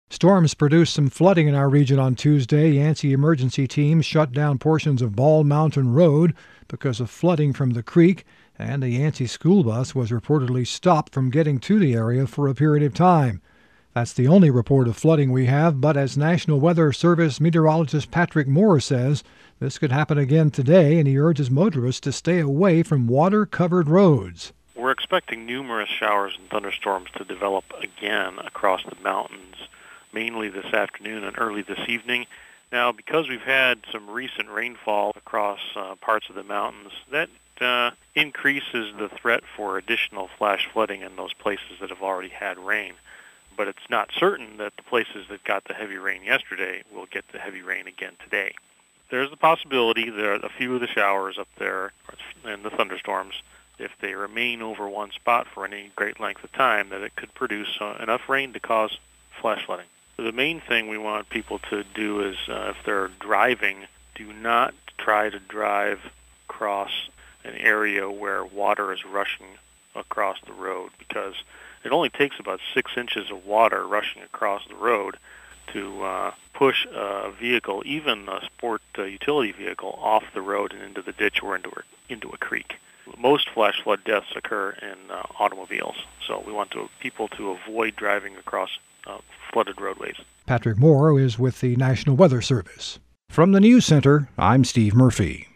Storms produced some flooding in our region on Tuesday. Yancey emergency teams shut down portions of Bald Mountain Road because of flooding from the creek, and a Yancey school bus was reportedly stopped from getting to the area for a period of time. That's the only report of flooding we have, but as National Weather Service meteorologist Patrick Moore says, this could happen again today, and he urges motorists to stay away from water-covered roads. We're expecting numerous showers and thunderstorms to develop again across the mountains, mainly this afternoon and early this evening. Now, because we've had some recent rainfall across parts of the mountains, that increases the threat for additional flash flooding in those places that have already had rain. But it's not certain that the places that got the heavy rain yesterday will get the heavy rain again today. There's the possibility that a few of the showers up there and the thunderstorms, if they remain over one spot for any great length of time, that it could produce enough rain to cause flash flooding. The main thing we want people to do is, if they're driving, do not try to drive across an area where water is rushing across the road, because it only takes about 6 inches of water rushing across the road to push a vehicle, even a sport utility vehicle, off the road and into the ditch or into a creek. Most flash flood deaths occur in automobiles, so we want people to avoid driving across flooded roadways. Patrick Moore is with the National Weather Service. From the News Center, I'm Steve Murphy.